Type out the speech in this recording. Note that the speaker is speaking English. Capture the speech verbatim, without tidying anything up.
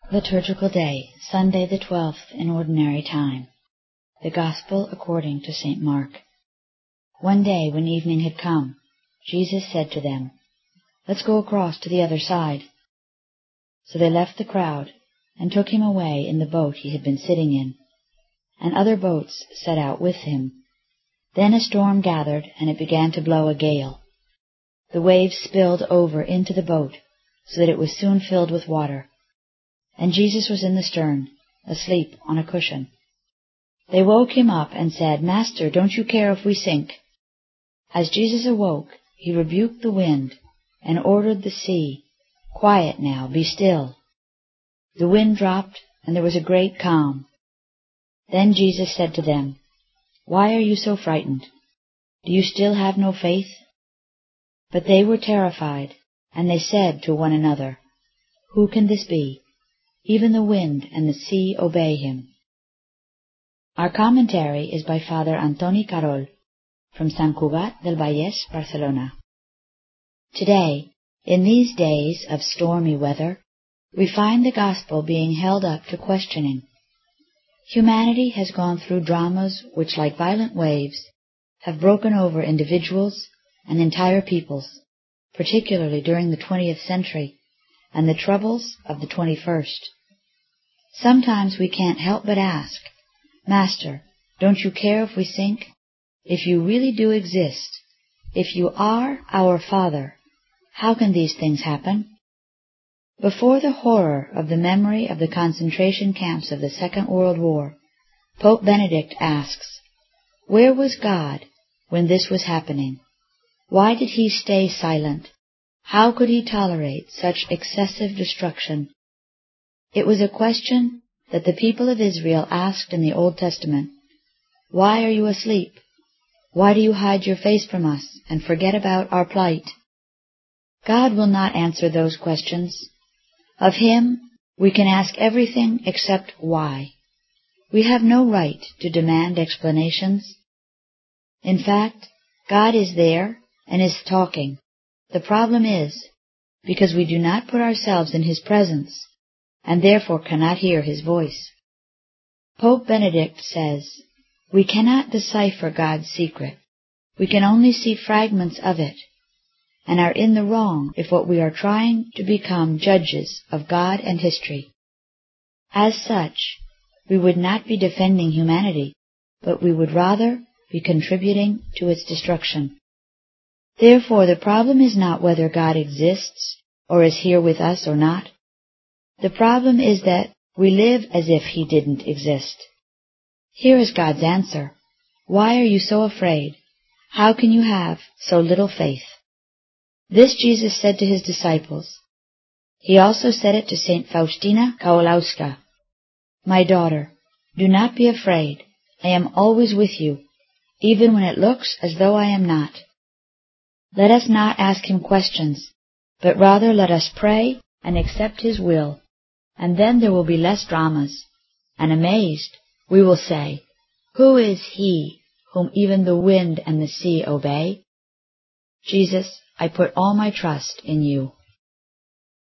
Liturgical Day, Sunday the twelfth in Ordinary Time. The Gospel according to Saint Mark. One day when evening had come, Jesus said to them, "Let's go across to the other side." So they left the crowd and took him away in the boat he had been sitting in, and other boats set out with him. Then a storm gathered, and it began to blow a gale. The waves spilled over into the boat, so that it was soon filled with water. And Jesus was in the stern, asleep on a cushion. They woke him up and said, "Master, don't you care if we sink?" As Jesus awoke, he rebuked the wind and ordered the sea, "Quiet now, be still." The wind dropped, and there was a great calm. Then Jesus said to them, "Why are you so frightened? Do you still have no faith?" But they were terrified, and they said to one another, "Who can this be? Even the wind and the sea obey him." Our commentary is by Father Antoni Carol from Sant Cugat del Vallès, Barcelona. Today, in these days of stormy weather, we find the Gospel being held up to questioning. Humanity has gone through dramas which, like violent waves, have broken over individuals and entire peoples, particularly during the twentieth century and the troubles of the twenty-first. Sometimes we can't help but ask, "Master, don't you care if we sink? If you really do exist, if you are our Father, how can these things happen?" Before the horror of the memory of the concentration camps of the Second World War, Pope Benedict asks, "Where was God when this was happening? Why did he stay silent? How could he tolerate such excessive destruction?" It was a question that the people of Israel asked in the Old Testament. "Why are you asleep? Why do you hide your face from us and forget about our plight?" God will not answer those questions. Of him we can ask everything except why. We have no right to demand explanations. In fact, God is there and is talking. The problem is, because we do not put ourselves in his presence, and therefore cannot hear his voice. Pope Benedict says, "We cannot decipher God's secret. We can only see fragments of it, and are in the wrong if what we are trying to become judges of God and history. As such, we would not be defending humanity, but we would rather be contributing to its destruction. Therefore, the problem is not whether God exists or is here with us or not. The problem is that we live as if he didn't exist. Here is God's answer. Why are you so afraid? How can you have so little faith?" This Jesus said to his disciples. He also said it to Saint Faustina Kowalska. "My daughter, do not be afraid. I am always with you, even when it looks as though I am not." Let us not ask him questions, but rather let us pray and accept his will, and then there will be less dramas, and amazed we will say, "Who is he whom even the wind and the sea obey?" Jesus, I put all my trust in you.